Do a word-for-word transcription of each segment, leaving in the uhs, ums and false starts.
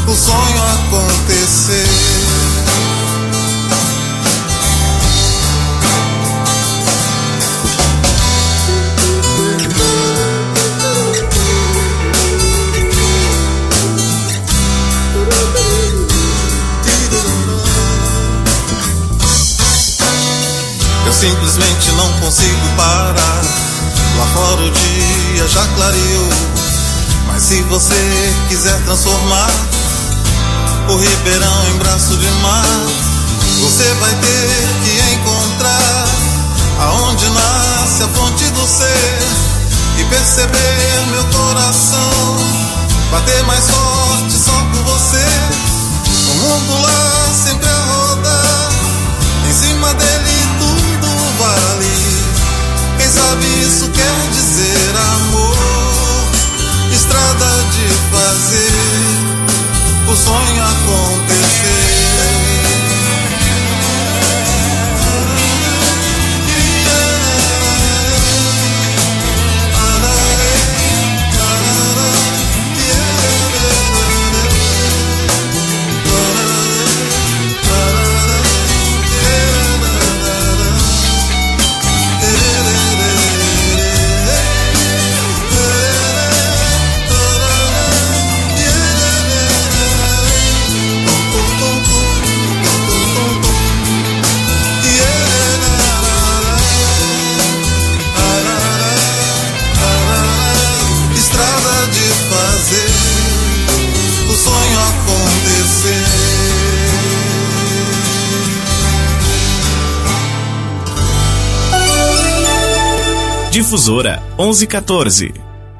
o sonho acontecer. Eu simplesmente não consigo parar. Lá fora o dia já clareou, mas se você quiser transformar o Ribeirão em braço de mar, você vai ter que encontrar aonde nasce a fonte do ser e perceber meu coração bater mais forte só por você. O mundo lá sempre a rodar, em cima dele tudo vale. Quem sabe isso quer dizer amor, estrada de fazer o sonho acontecer. O sonho acontecer. Difusora onze quatorze.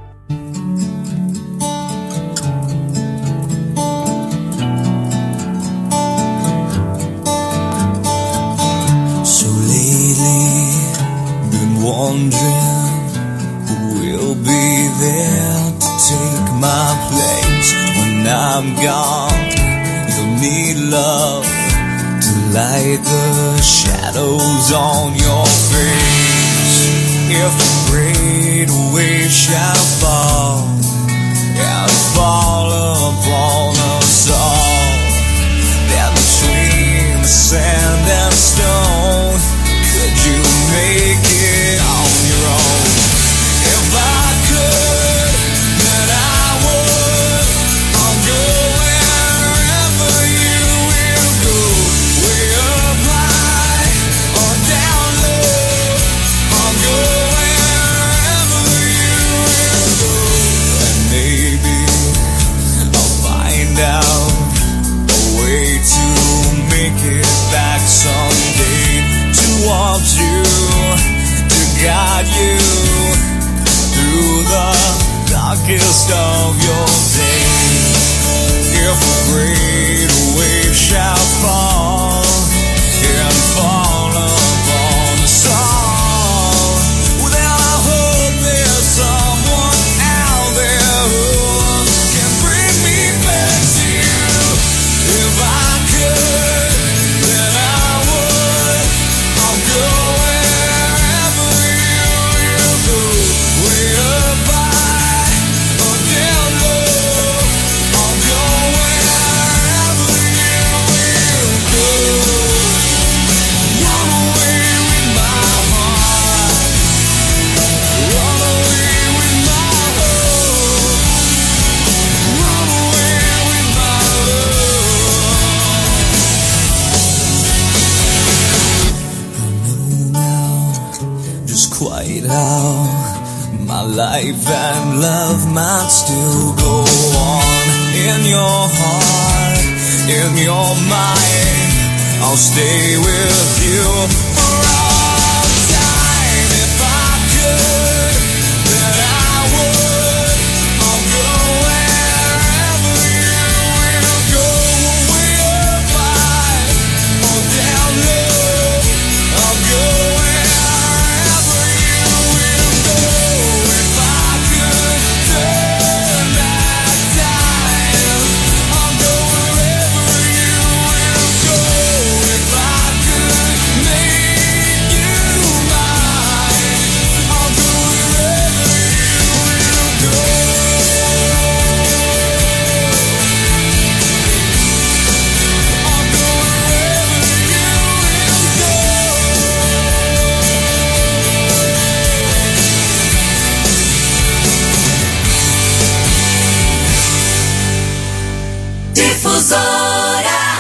So lately been wondering who will be there to take my place when I'm gone. You'll need love to light the shadows on your face. If a great wave shall fall and fall upon us all, then between the sand and stone, could you make it on your own? If I could, then I would. I'll go wherever you will go, way up high or down low. I'll go wherever you will go, and maybe I'll find out a way to make it back someday, towards you, to guide you through the darkest of your days. If a great wave shall fall and fall upon us all, well then I hope there's someone out there who can bring me back to you. If I could, then I would. I'll go wherever you will go, way up high or down low. I'll go wherever you will go. Run away with my heart, run away with my hope, run away with my love. I know now just quite how my life and love might still go on. In your heart, in your mind, I'll stay with you for all time. If I could, then I would. I'll go wherever you will go, way up high or down low. I'll go wherever you will go. If I could turn back time, I'll go wherever you will go. If I could make Difusora.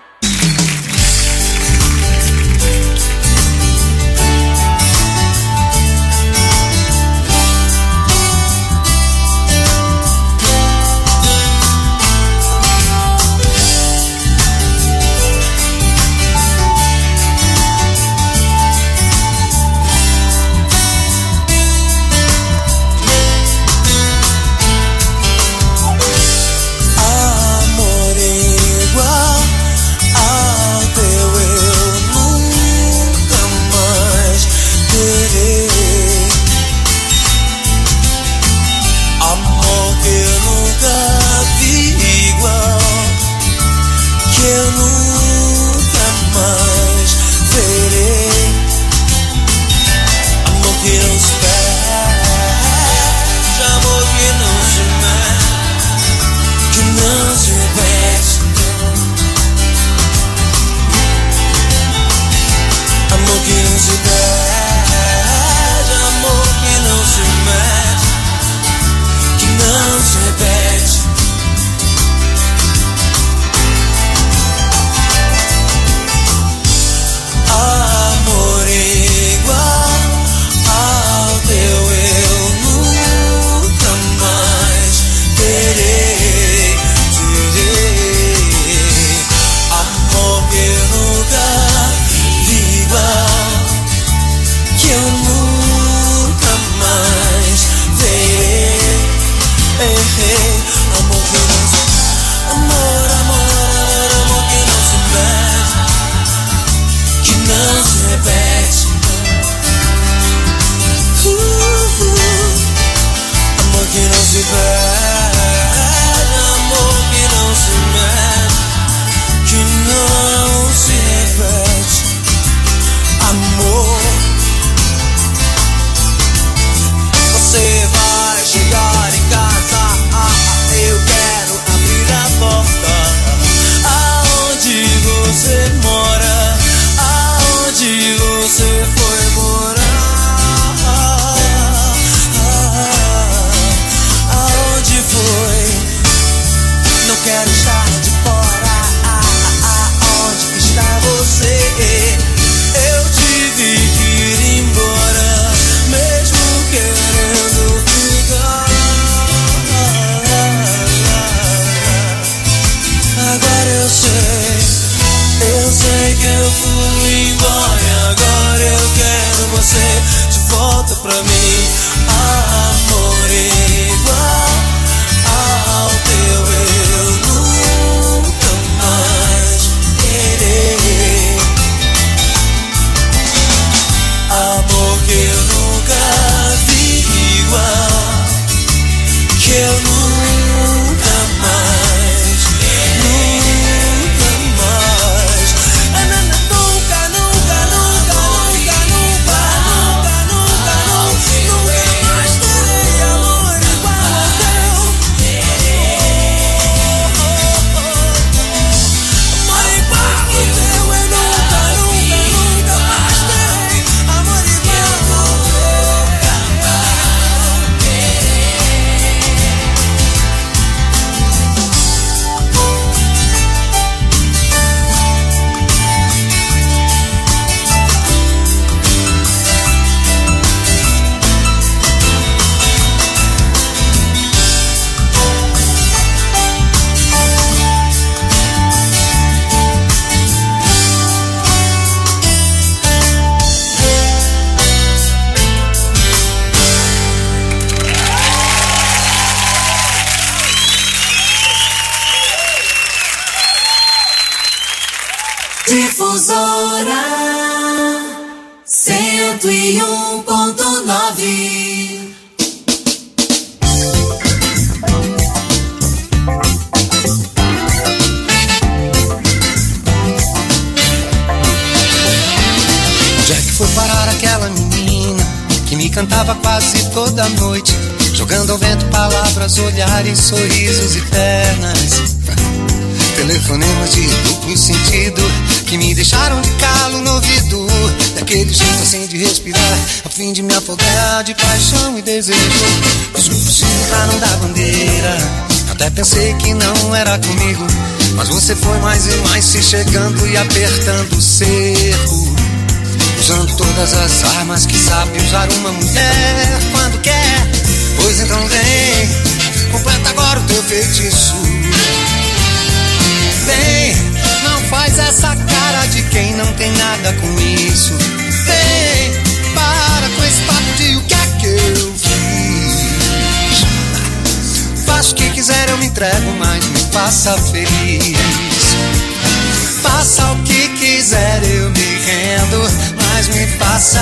Difusora cento e um ponto nove. Onde é que foi parar aquela menina que me cantava quase toda noite, jogando ao vento palavras, olhares, sorrisos e pernas? Telefonemas de duplo sentido que me deixaram de calo no ouvido, daquele jeito assim de respirar, a fim de me afogar de paixão e desejo. Fiz o possível pra não dar bandeira, até pensei que não era comigo, mas você foi mais e mais se chegando e apertando o cerco, usando todas as armas que sabe usar uma mulher quando quer. Pois então vem, completa agora o teu feitiço. Vem, não faz essa cara de quem não tem nada com isso. Vem, para com esse papo de o que é que eu fiz. Faça o que quiser, eu me entrego, mas me faça feliz. Faça o que quiser, eu me rendo, mas me faça.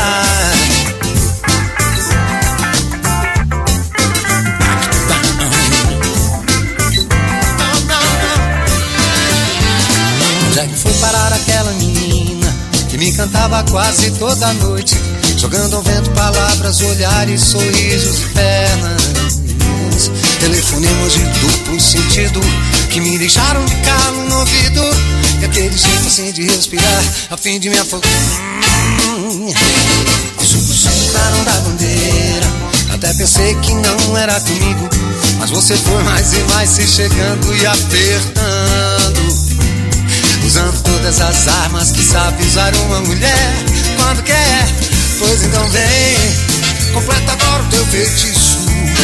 Onde é que foi parar aquela menina que me cantava quase toda noite, jogando ao vento palavras, olhares, sorrisos e pernas? Telefonemas de duplo sentido que me deixaram de calo no ouvido, e aquele jeito assim de respirar a fim de me afogar. Soltaram da bandeira, até pensei que não era comigo, mas você foi mais e mais se chegando e apertando, usando todas as armas que sabe usar uma mulher quando quer. Pois então vem, completa agora o teu feitiço.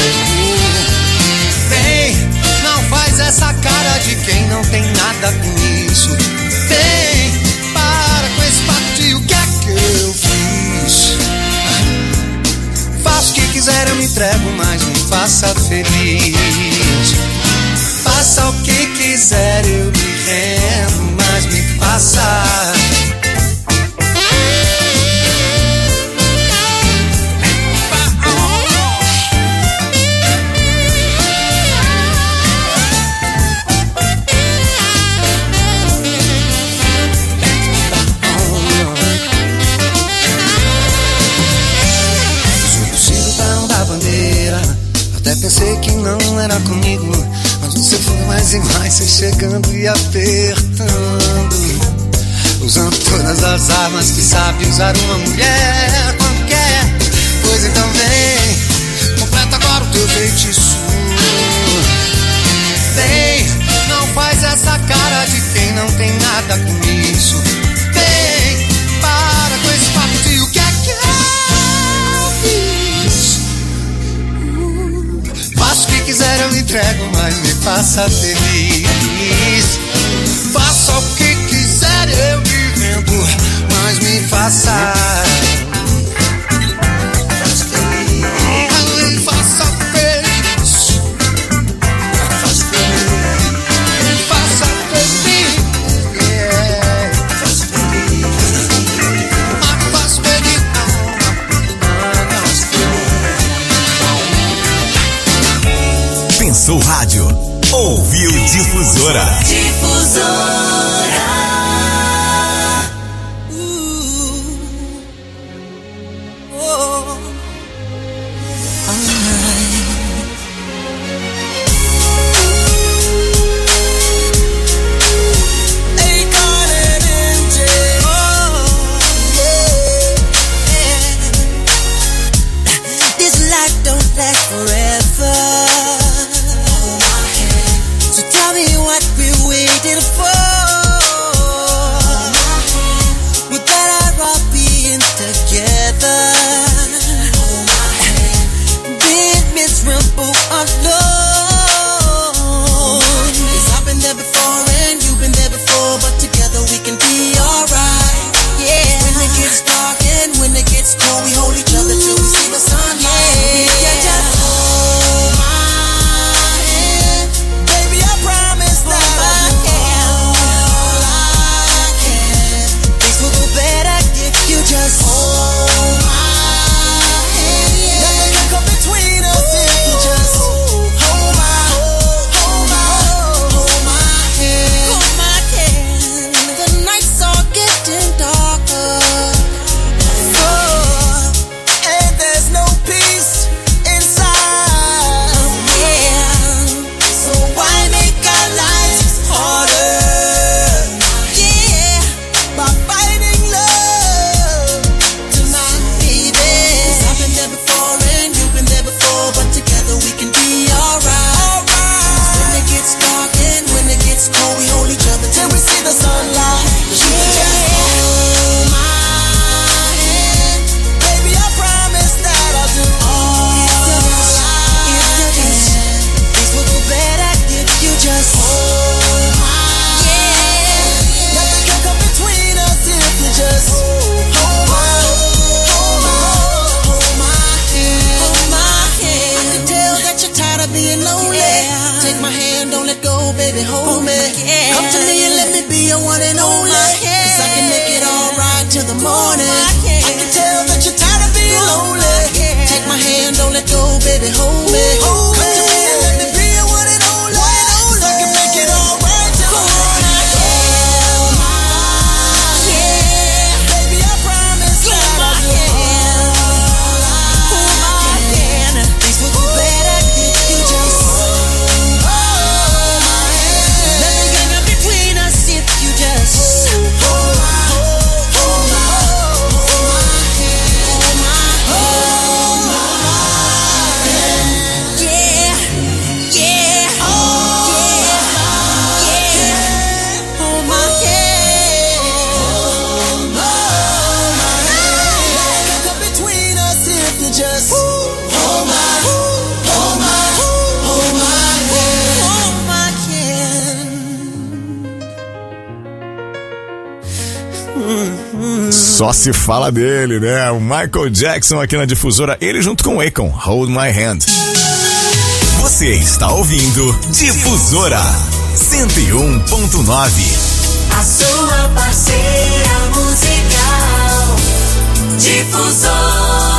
Vem, não faz essa cara de quem não tem nada com isso. Vem, para com esse papo de o que é que eu fiz. Faça o que quiser, eu me entrego, mas me faça feliz. Faça o que quiser, eu me rendo, mas me faça. Até pensei que não era comigo, mas você foi mais e mais se chegando e apertando, usando todas as armas que sabe usar uma mulher quando quer. Pois então vem, completa agora o teu feitiço. Vem, não faz essa cara de quem não tem nada com isso. Vem, para com esse papo de o que é que eu fiz. Faça o que quiser, eu me entrego, mas me faça feliz. Faça o que quiser, eu me rendo, mas me faça. Faça feliz. Me faça feliz. Faça feliz. Me faça feliz. Yeah. Faça feliz. Me faça feliz. Pensou Rádio, ouviu Difusora. Difusora. Uh, oh, This life don't last forever. So tell me what we're waiting for. Só se fala dele, né? O Michael Jackson aqui na Difusora, ele junto com o Akon, Hold My Hand. Você está ouvindo Difusora cento e um ponto nove. A sua parceira musical. Difusora.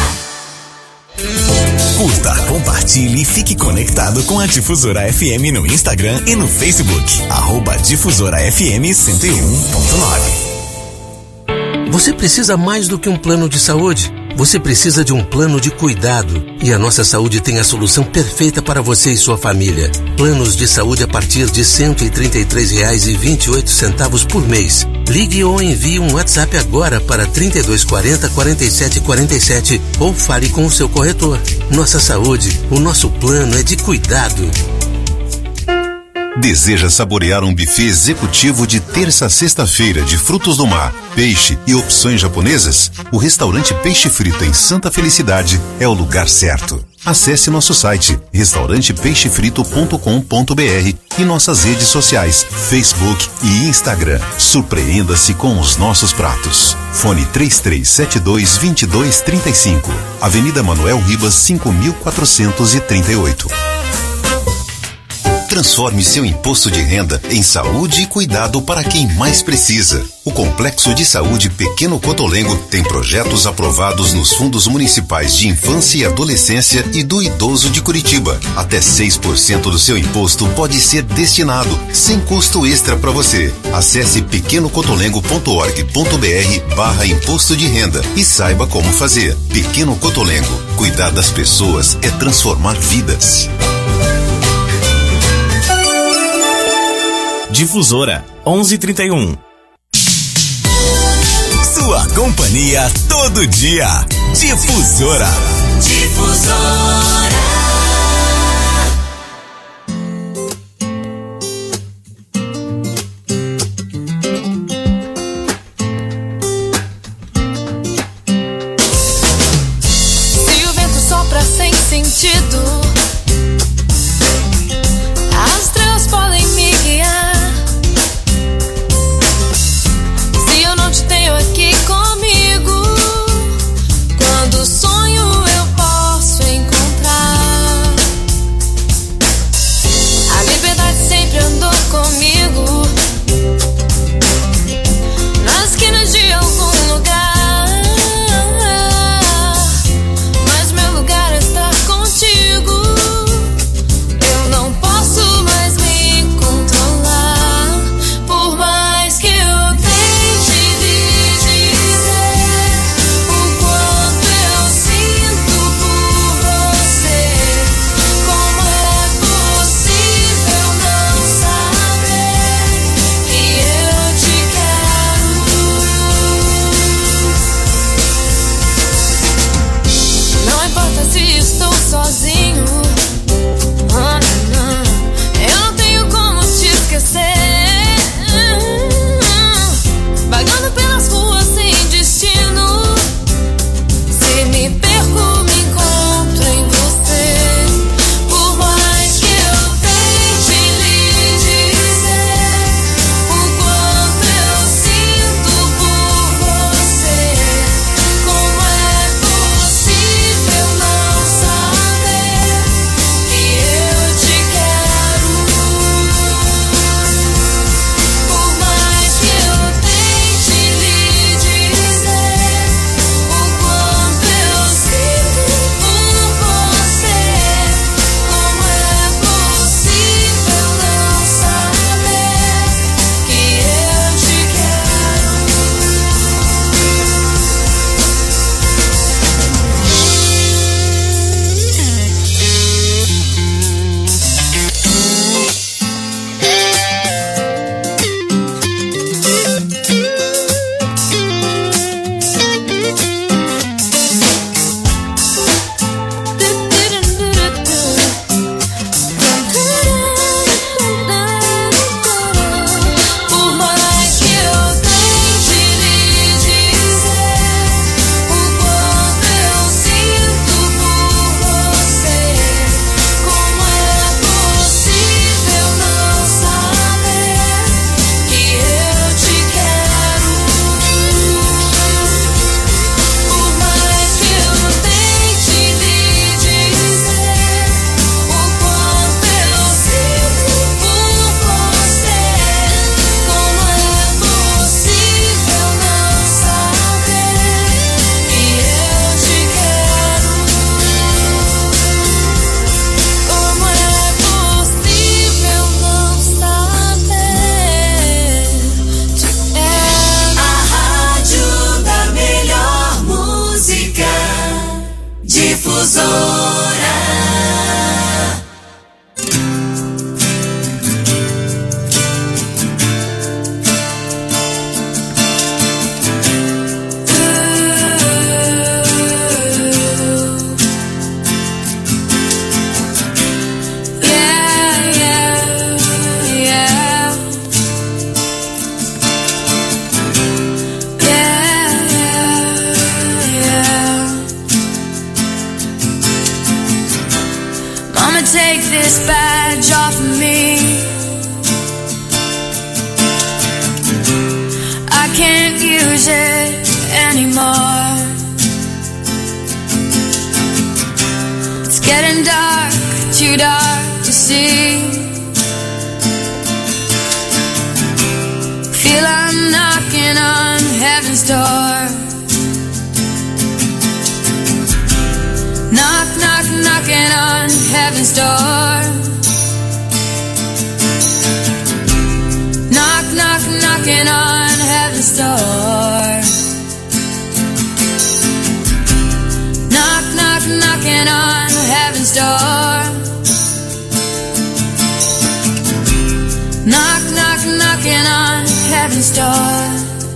Curta, compartilhe e fique conectado com a Difusora F M no Instagram e no Facebook. Arroba Difusora F M cento e um ponto nove. Você precisa mais do que um plano de saúde. Você precisa de um plano de cuidado. E a Nossa Saúde tem a solução perfeita para você e sua família. Planos de saúde a partir de cento e trinta e três reais e vinte e oito centavos por mês. Ligue ou envie um WhatsApp agora para trinta e dois quarenta, quarenta e sete quarenta e sete ou fale com o seu corretor. Nossa Saúde, o nosso plano é de cuidado. Deseja saborear um buffet executivo de terça a sexta-feira de frutos do mar, peixe e opções japonesas? O restaurante Peixe Frito em Santa Felicidade é o lugar certo. Acesse nosso site restaurante peixe frito ponto com ponto b r e nossas redes sociais, Facebook e Instagram. Surpreenda-se com os nossos pratos. Fone três três sete dois, dois dois três cinco. Avenida Manuel Ribas, cinco mil quatrocentos e trinta e oito. Transforme seu imposto de renda em saúde e cuidado para quem mais precisa. O Complexo de Saúde Pequeno Cotolengo tem projetos aprovados nos fundos municipais de infância e adolescência e do idoso de Curitiba. Até seis por cento do seu imposto pode ser destinado, sem custo extra para você. Acesse pequeno cotolengo ponto org ponto b r barra imposto de renda e saiba como fazer. Pequeno Cotolengo. Cuidar das pessoas é transformar vidas. Difusora onze e trinta e um. Sua companhia todo dia. Difusora. Difusora. Se o vento sopra sem sentido, as estrelas podem me guiar. Te tenho aqui comigo. Quando sonho eu posso encontrar. this badge off of me. I can't use it anymore. It's getting dark, too dark to see. Feel I'm knocking on heaven's door. Knock, knock, knocking on heaven's door. Knock, knock, knocking on heaven's door. Knock, knock, knocking on heaven's door. Knock, knock, knocking on heaven's door.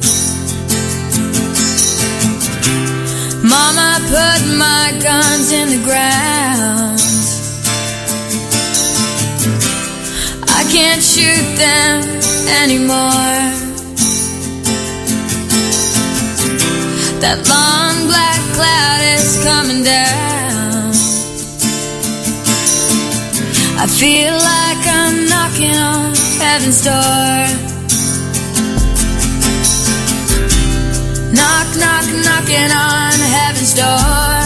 Mama put my guns in the ground. I can't shoot them anymore. That long black cloud is coming down. I feel like I'm knocking on heaven's door. Knock, knock, knocking on heaven's door.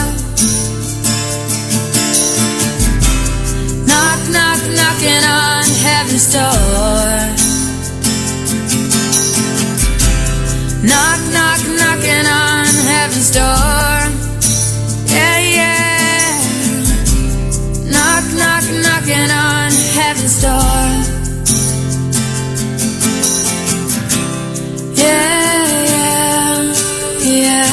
Knock, knock, knocking on heaven's door. Knock, knock, knocking on heaven's door. Yeah, yeah. Knock, knock, knocking on heaven's door. Yeah, yeah, yeah.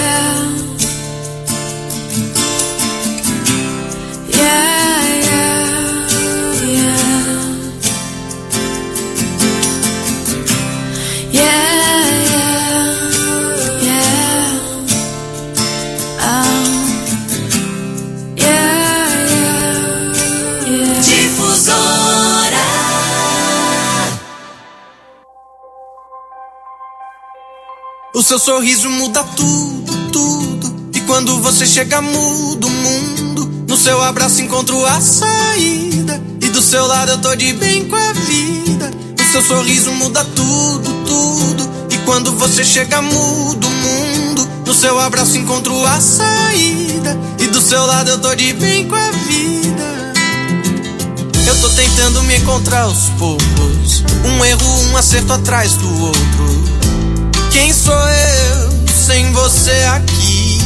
O seu sorriso muda tudo, tudo. E quando você chega muda o mundo. No seu abraço encontro a saída. E do seu lado eu tô de bem com a vida. O seu sorriso muda tudo, tudo. E quando você chega muda o mundo. No seu abraço encontro a saída. E do seu lado eu tô de bem com a vida. Eu tô tentando me encontrar aos poucos. Um erro, um acerto atrás do outro. Quem sou eu sem você aqui?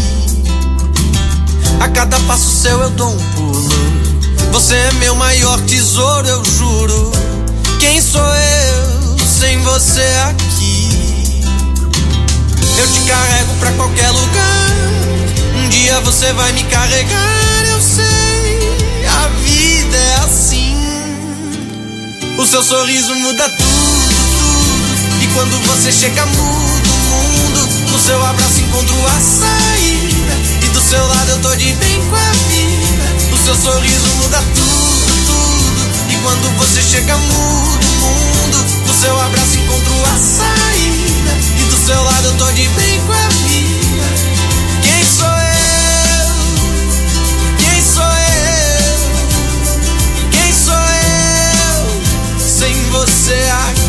A cada passo seu eu dou um pulo. Você é meu maior tesouro, eu juro. Quem sou eu sem você aqui? Eu te carrego pra qualquer lugar. Um dia você vai me carregar, eu sei. A vida é assim. O seu sorriso muda tudo, tudo. E quando você chega muda. No seu abraço encontro a saída. E do seu lado eu tô de bem com a vida. O seu sorriso muda tudo, tudo. E quando você chega muda o mundo. No seu abraço encontro a saída. E do seu lado eu tô de bem com a vida. Quem sou eu? Quem sou eu? Quem sou eu sem você aqui?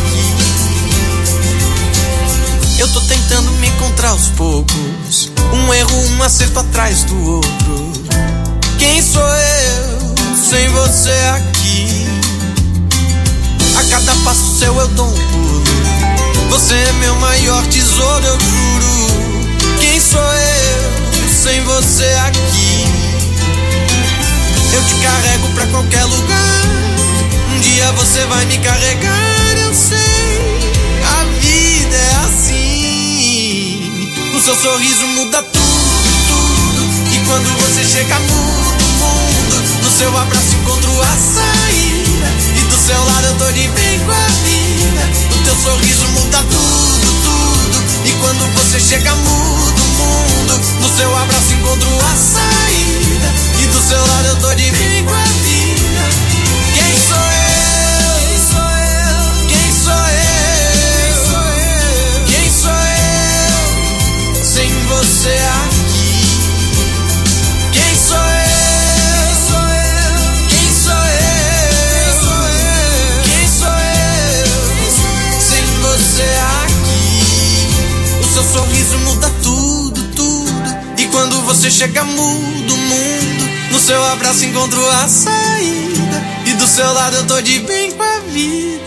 Eu tô tentando me encontrar aos poucos. Um erro, um acerto atrás do outro. Quem sou eu sem você aqui? A cada passo seu eu dou um pulo. Você é meu maior tesouro, eu juro. Quem sou eu sem você aqui? Eu te carrego pra qualquer lugar. Um dia você vai me carregar, eu sei. A vida é assim. O seu sorriso muda tudo, tudo. E quando você chega muda o mundo. No seu abraço encontro a saída. E do seu lado eu tô de bem com a vida. O teu sorriso muda tudo, tudo. E quando você chega muda o mundo. No seu abraço encontro a saída. E do seu lado eu tô de bem com a vida. Quem sou eu? Quem sou eu? Quem sou eu? Quem sou eu sem você aqui? Quem sou eu? Quem sou eu? Quem sou eu? sorriso muda tudo, tudo. E quando você chega mudo, mundo. No seu abraço encontro a saída. E do seu lado eu tô de bem com a vida.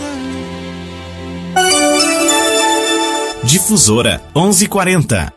Difusora onze e quarenta.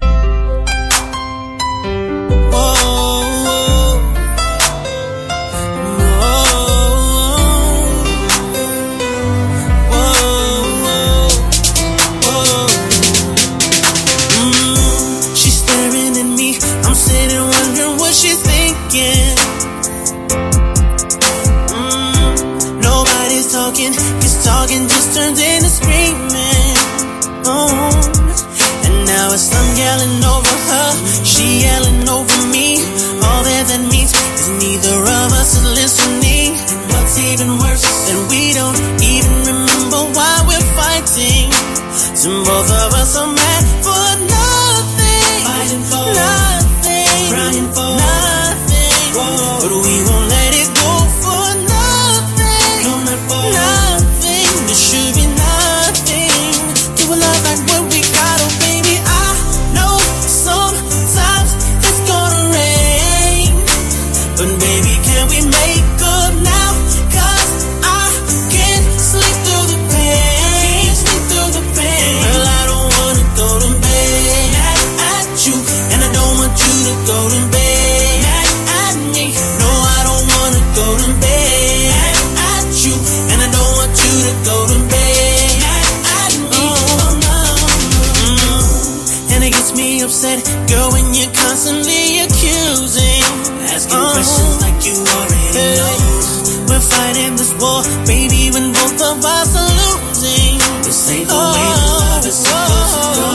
Talking just turns into screaming. Oh, and now it's I'm yelling over her, she yelling over me. All that that means is neither of us is listening. And what's even worse is that we don't even remember why we're fighting. So both of us are mad for nothing, fighting for nothing, crying for nothing. Whoa. But we won't let it go for nothing, no, not for nothing. There should be nothing to a love like what we got, oh baby. I know sometimes it's gonna rain, but baby, can we make up now? Cause I can't sleep through the pain, can't sleep through the pain. Girl, I don't wanna go to bed mad at you, and I don't want you to go to bed mad at me. No, I don't wanna go to bed mad at you, and I don't want you to go to bed mad at me. Oh, no. Mm. And it gets me upset, girl, when you're constantly accusing, asking oh. questions like you already hey. know. We're fighting this war, baby, when both of us are losing. This ain't the oh. way this love is supposed to go.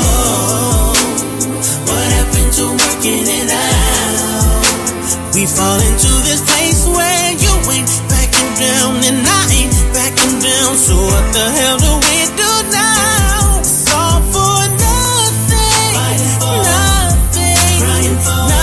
What happened to working it out? We fall into this place where you ain't backing down and I ain't backing down. So what the hell do we do now? It's all for nothing, fighting for nothing, crying for nothing.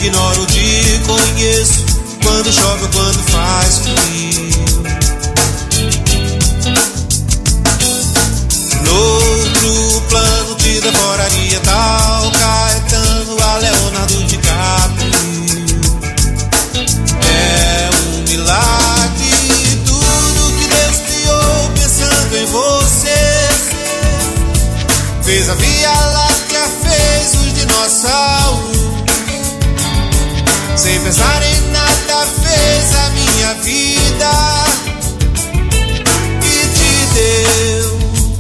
ignoro, te conheço. Quando chove ou quando faz frio. No outro plano te devoraria tal Caetano a Leonardo DiCaprio. É um milagre tudo que Deus criou pensando em você. Fez a Via Láctea, fez os dinossauros. Sem pensar em nada fez a minha vida e te deu.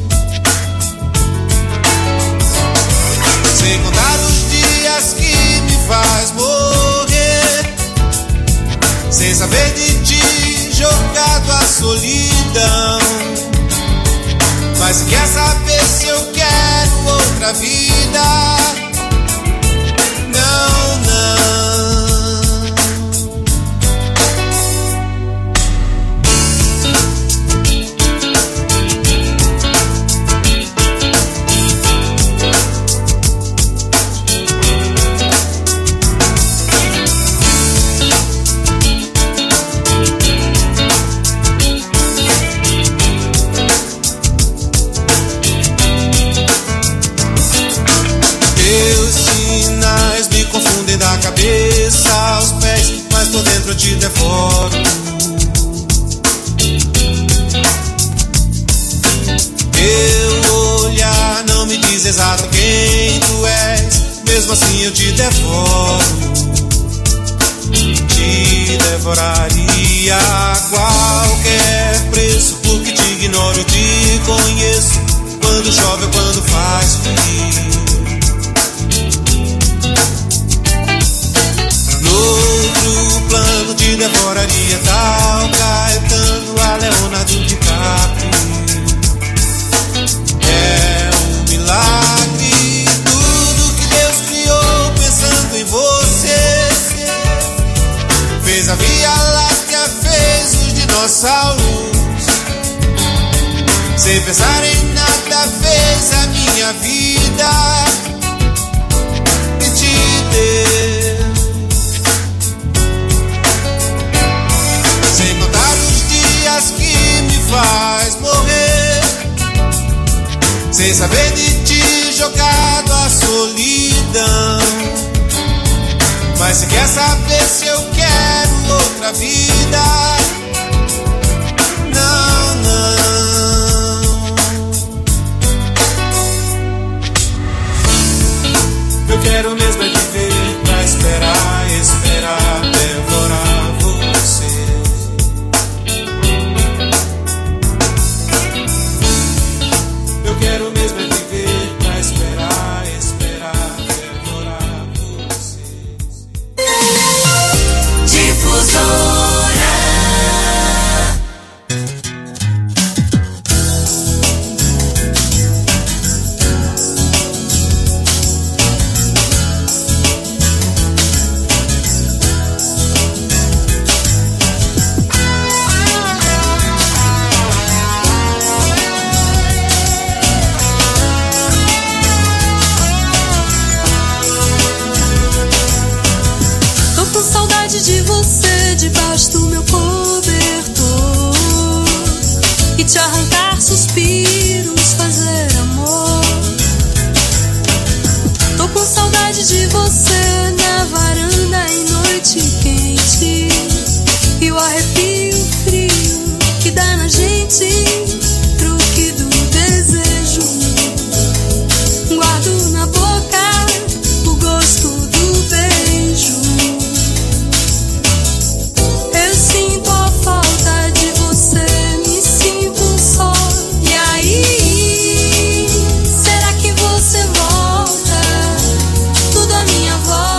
Sem contar os dias que me faz morrer. Sem saber de ti, jogado à solidão. Mas se quer saber se eu quero outra vida, não, não. Confundem da cabeça aos pés, mas por dentro eu te devoro. Teu olhar não me diz exato quem tu és, mesmo assim eu te devoro. Te devoraria a qualquer preço, porque te ignoro, te conheço. Quando chove ou quando faz frio. Outro plano te devoraria tal Caetano a Leonardo DiCaprio. É um milagre tudo que Deus criou pensando em você. Fez a Via Láctea, fez os dinossauros. Sem pensar em nada fez a minha vida e te deu. Sem contar os dias que me faz morrer. Sem saber de ti, jogado à solidão. Mas se quer saber se eu quero outra vida, não, não. Eu quero mesmo é viver pra esperar, esperar, devorar você. Eu quero mesmo é viver pra esperar, esperar, devorar você. Difusora. De você debaixo do meu cobertor e te arrancar suspiros, fazer amor. Tô com saudade de você na varanda em noite quente e o arrepio frio que dá na gente, truque do desejo. Guardo na boca o gosto do beijo. Sinto a falta de você, me sinto só. E aí, será que você volta? Tudo à minha volta.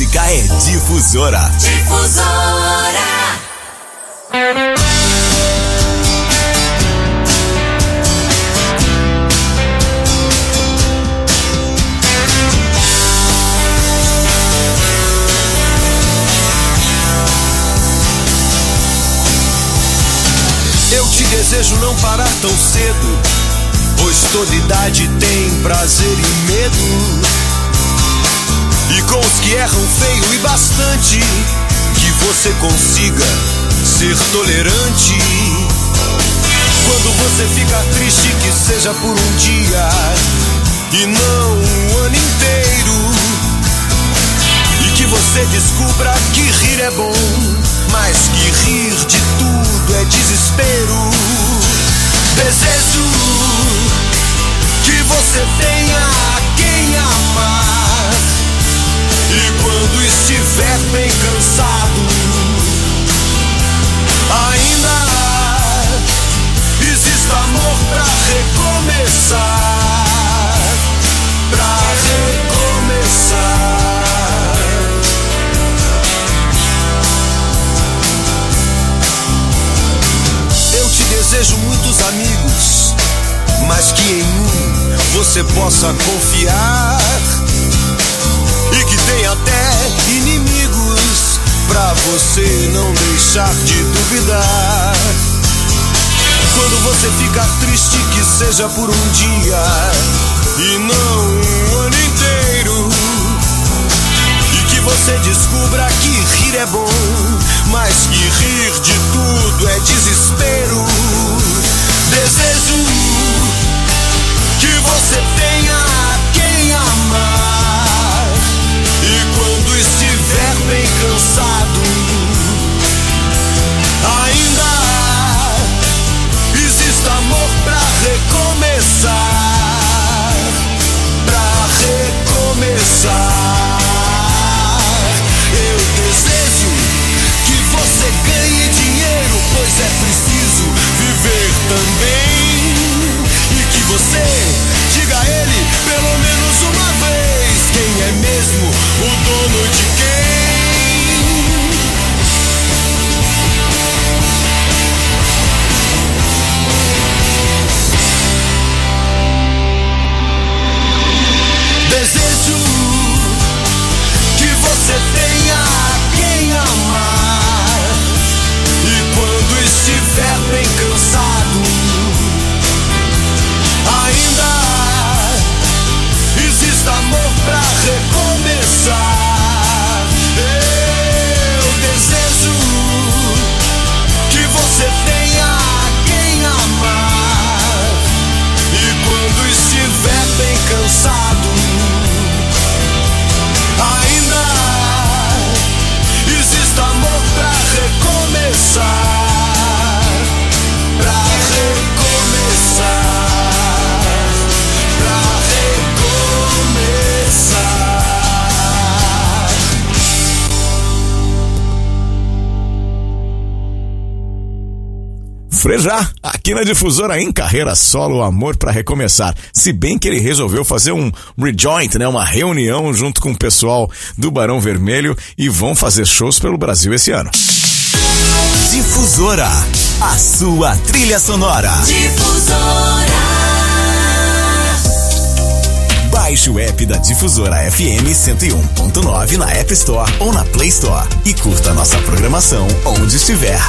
música é Difusora. Difusora. Eu te desejo não parar tão cedo, pois toda idade tem prazer e medo. E com os que erram feio e bastante, que você consiga ser tolerante. Quando você fica triste, que seja por um dia e não um ano inteiro. E que você descubra que rir é bom, mas que rir de tudo é desespero. Desejo que você tenha quem amar, e quando estiver bem cansado, ainda existe amor pra recomeçar, pra recomeçar. Eu te desejo muitos amigos, mas que em um você possa confiar, e que tenha até inimigos pra você não deixar de duvidar. Quando você fica triste, que seja por um dia e não um ano inteiro. E que você descubra que rir é bom, mas que rir de tudo é desespero. Desejo que você tenha quem amar, e quando estiver bem cansado, ainda existe amor pra recomeçar, pra recomeçar. Eu desejo que você ganhe dinheiro, pois é preciso viver também, e que você diga a ele pelo menos uma vez quem é mesmo o dono de quem. Desejo que você tenha quem amar, e quando estiver bem cansado, ainda existe amor pra recomeçar. Eu desejo que você tenha quem amar, e quando estiver bem cansado, ainda existe amor pra recomeçar, pra recomeçar, pra recomeçar. Frejá, aqui na Difusora em carreira solo, Amor pra Recomeçar. Se bem que ele resolveu fazer um rejoint, né, uma reunião junto com o pessoal do Barão Vermelho, e vão fazer shows pelo Brasil esse ano. Difusora, a sua trilha sonora. Difusora. Baixe o app da Difusora F M cento e um ponto nove na App Store ou na Play Store e curta nossa programação onde estiver.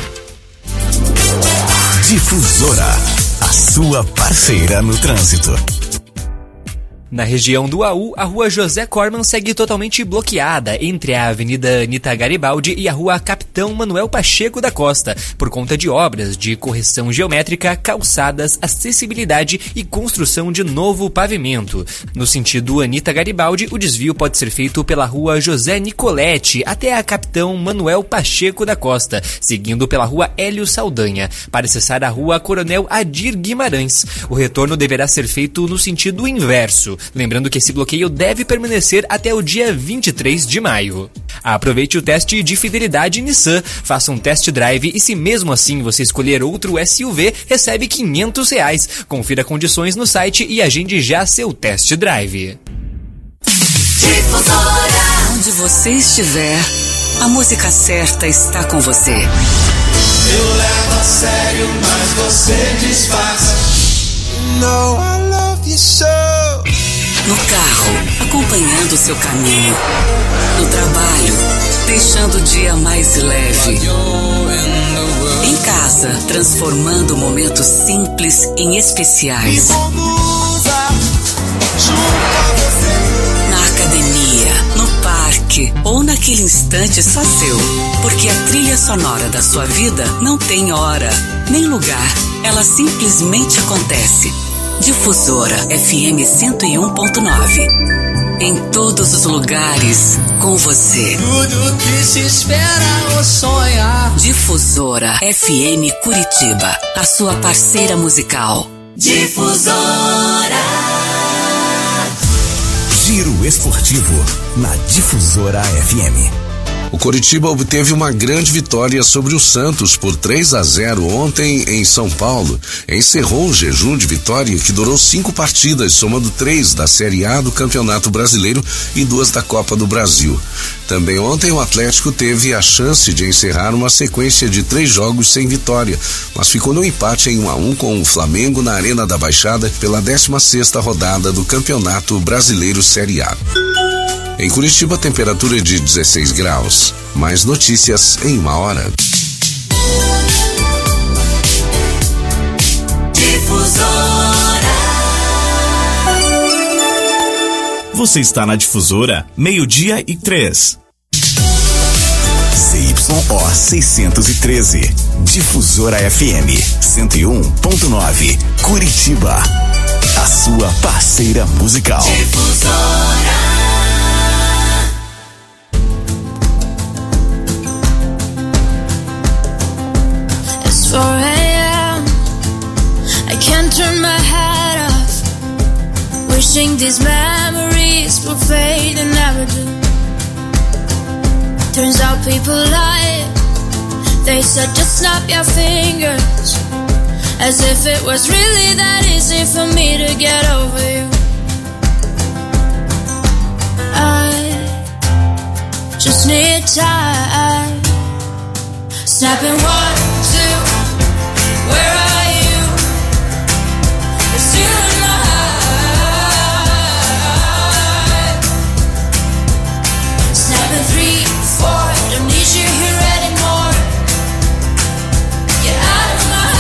Difusora, a sua parceira no trânsito. Na região do A U, a rua José Corman segue totalmente bloqueada entre a Avenida Anita Garibaldi e a rua Capitão Manuel Pacheco da Costa, por conta de obras de correção geométrica, calçadas, acessibilidade e construção de novo pavimento. No sentido Anita Garibaldi, o desvio pode ser feito pela rua José Nicoletti até a Capitão Manuel Pacheco da Costa, seguindo pela rua Hélio Saldanha, para acessar a rua Coronel Adir Guimarães. O retorno deverá ser feito no sentido inverso. Lembrando que esse bloqueio deve permanecer até o dia vinte e três de maio. Aproveite o teste de fidelidade Nissan, faça um test drive e se mesmo assim você escolher outro S U V, recebe quinhentos reais. Confira condições no site e agende já seu test drive. Difusora, onde você estiver, a música certa está com você. Eu levo a sério, mas você disfarça. No, I love you so. No carro, acompanhando seu caminho. No trabalho, deixando o dia mais leve. Em casa, transformando momentos simples em especiais. Na academia, no parque ou naquele instante só seu. Porque a trilha sonora da sua vida não tem hora, nem lugar. Ela simplesmente acontece. Difusora F M cento e um ponto nove. Em todos os lugares, com você. Tudo que se espera ou sonha. Difusora F M Curitiba, a sua parceira musical. Difusora. Giro esportivo na Difusora F M. O Coritiba obteve uma grande vitória sobre o Santos por três a zero ontem em São Paulo. Encerrou um jejum de vitória que durou cinco partidas, somando três da Série A do Campeonato Brasileiro e duas da Copa do Brasil. Também ontem o Atlético teve a chance de encerrar uma sequência de três jogos sem vitória, mas ficou no empate em um a um com o Flamengo na Arena da Baixada pela décima sexta rodada do Campeonato Brasileiro Série A. Em Curitiba, temperatura de dezesseis graus. Mais notícias em uma hora. Difusora. Você está na Difusora, meio-dia e três. C Y O seiscentos e treze. Difusora F M cento e um ponto nove. Curitiba. A sua parceira musical. Difusora. four a.m. I can't turn my head off, wishing these memories will fade and never do. Turns out people lie. They said just snap your fingers, as if it was really that easy for me to get over you. I just need time. Snapping one, two. Where are you? You're still in my heart. Snapping three, four. Don't need you here anymore. Get out of my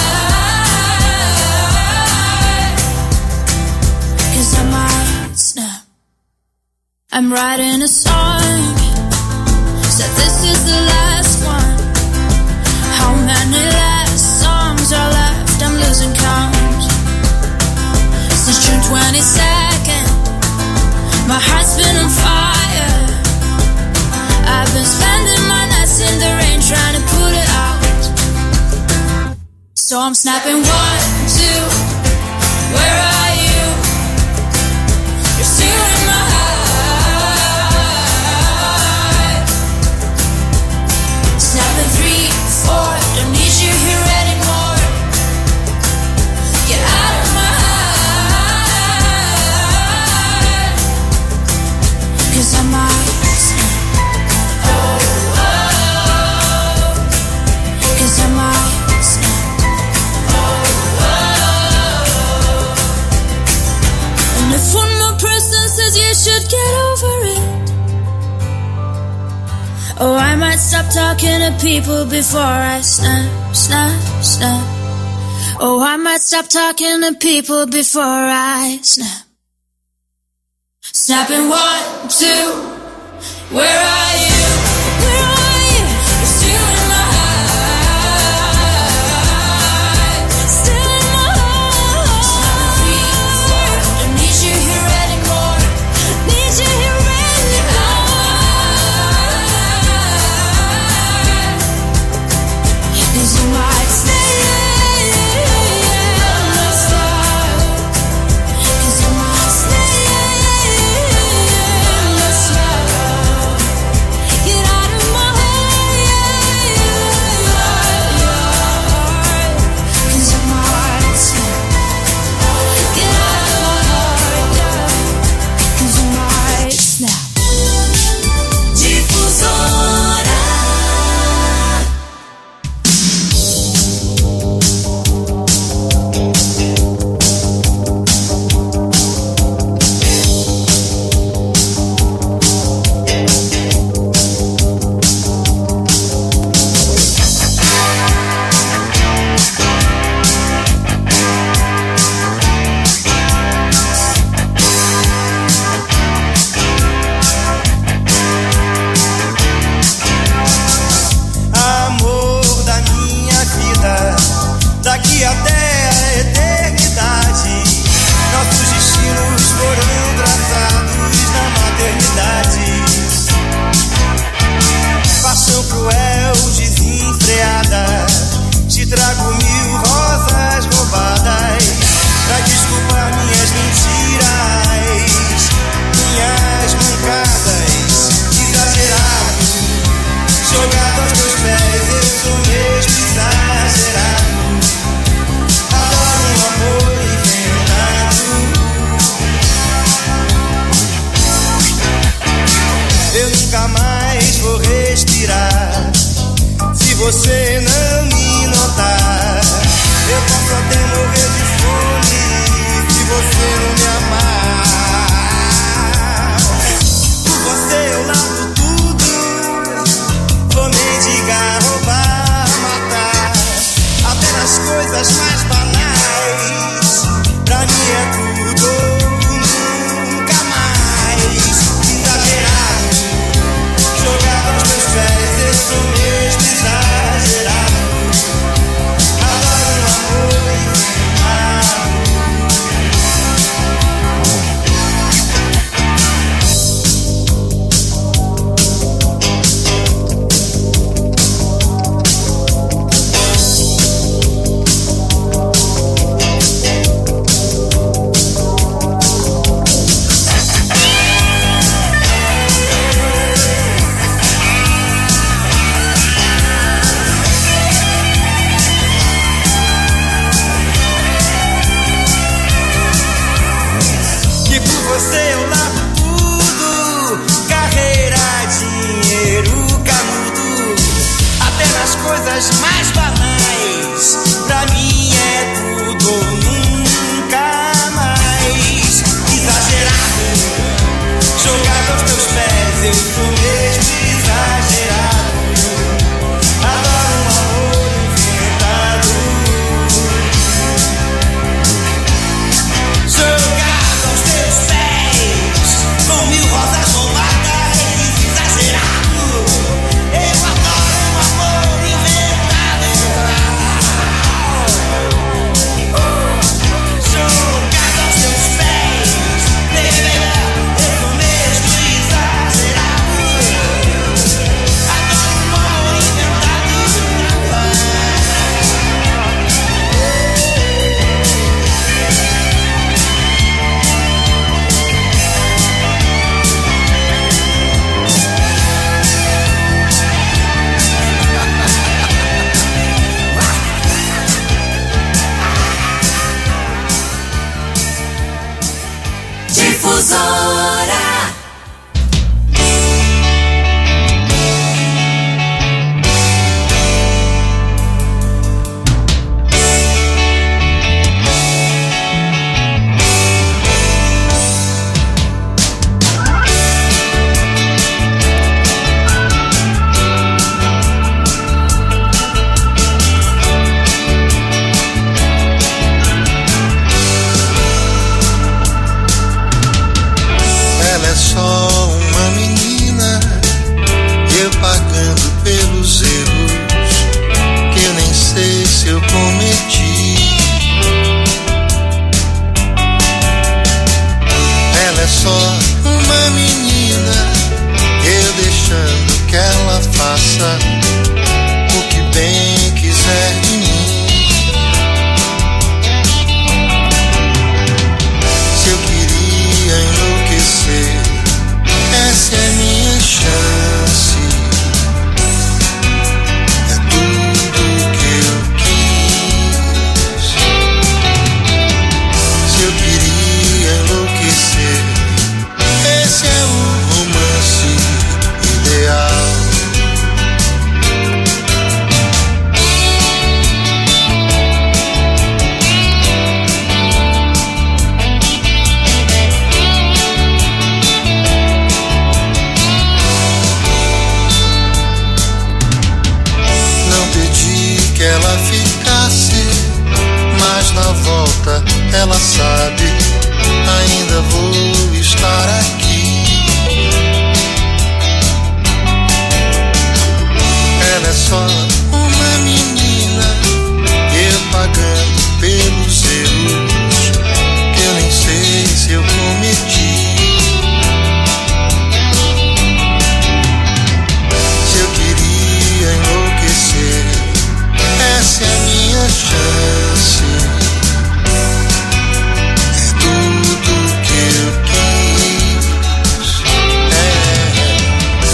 heart. 'Cause I might snap. I'm writing a song. Said this is the last one. How many last songs are left? I'm losing count. Since June twenty-second, my heart's been on fire. I've been spending my nights in the rain trying to put it out. So I'm snapping one, two. Where are you? You're still in my heart. Snapping three, four. Don't need you here anymore. Get out of my heart. 'Cause I might snap. Oh, oh. 'Cause I might snap. Oh, oh. And if one more person says you should get over it, oh, I might stop talking to people before I snap, snap, snap. Oh, I might stop talking to people before I snap. Snapping one, two. Where are you? Where are you? You're still in my heart. Still in my heart. Snapping three, four. Don't need you here anymore. Need you here anymore. 'Cause you might stay. Cause you might stay. nunca mais vou respirar. Se você não me notar, eu posso até morrer de fome. Se você não me amar,